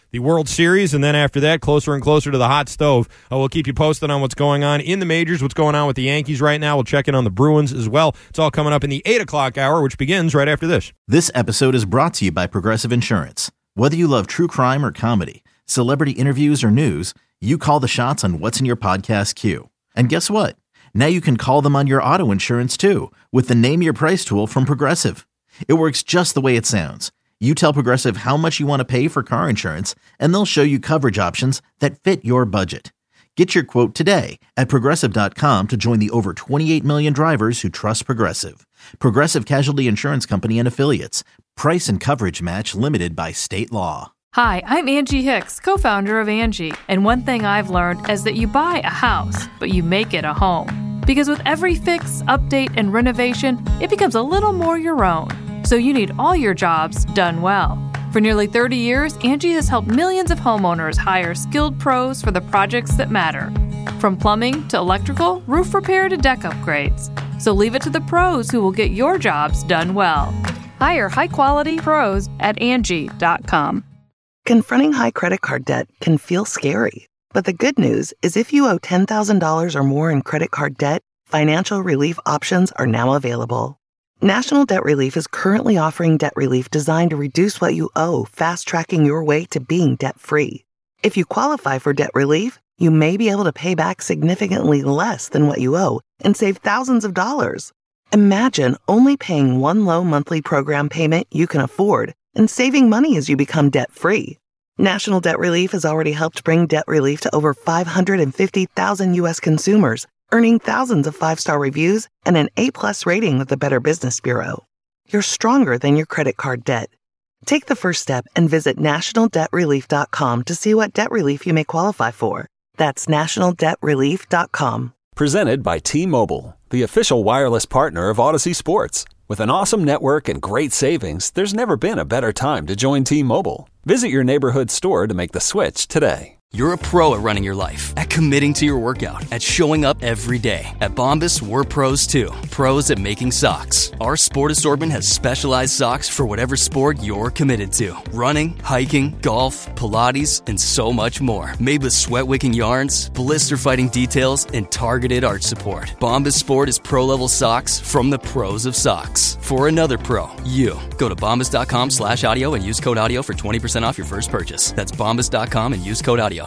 the World Series, and then after that, closer and closer to the hot stove. Uh, we'll keep you posted on what's going on in the majors, what's going on with the Yankees right now. We'll check in on the Bruins as well. It's all coming up in the eight o'clock hour, which begins right after this. This episode is brought to you by Progressive Insurance. Whether you love true crime or comedy, celebrity interviews or news, you call the shots on what's in your podcast queue. And guess what? Now you can call them on your auto insurance too with the Name Your Price tool from Progressive. It works just the way it sounds. You tell Progressive how much you want to pay for car insurance, and they'll show you coverage options that fit your budget. Get your quote today at Progressive dot com to join the over twenty-eight million drivers who trust Progressive. Progressive Casualty Insurance Company and Affiliates. Price and coverage match limited by state law. Hi, I'm Angie Hicks, co-founder of Angie, and one thing I've learned is that you buy a house, but you make it a home. Because with every fix, update, and renovation, it becomes a little more your own. So you need all your jobs done well. For nearly thirty years, Angie has helped millions of homeowners hire skilled pros for the projects that matter. From plumbing to electrical, roof repair to deck upgrades. So leave it to the pros who will get your jobs done well. Hire high-quality pros at Angie dot com. Confronting high credit card debt can feel scary. But the good news is if you owe ten thousand dollars or more in credit card debt, financial relief options are now available. National Debt Relief is currently offering debt relief designed to reduce what you owe, fast-tracking your way to being debt-free. If you qualify for debt relief, you may be able to pay back significantly less than what you owe and save thousands of dollars. Imagine only paying one low monthly program payment you can afford and saving money as you become debt-free. National Debt Relief has already helped bring debt relief to over five hundred fifty thousand U S consumers, earning thousands of five-star reviews and an A-plus rating with the Better Business Bureau. You're stronger than your credit card debt. Take the first step and visit national debt relief dot com to see what debt relief you may qualify for. That's national debt relief dot com. Presented by T-Mobile, the official wireless partner of Odyssey Sports. With an awesome network and great savings, there's never been a better time to join T-Mobile. Visit your neighborhood store to make the switch today. You're a pro at running your life, at committing to your workout, at showing up every day. At Bombas, we're pros too. Pros at making socks. Our sport assortment has specialized socks for whatever sport you're committed to. Running, hiking, golf, Pilates, and so much more. Made with sweat-wicking yarns, blister-fighting details, and targeted arch support. Bombas Sport is pro-level socks from the pros of socks. For another pro, you. Go to bombas dot com slash audio and use code audio for twenty percent off your first purchase. That's bombas dot com and use code audio.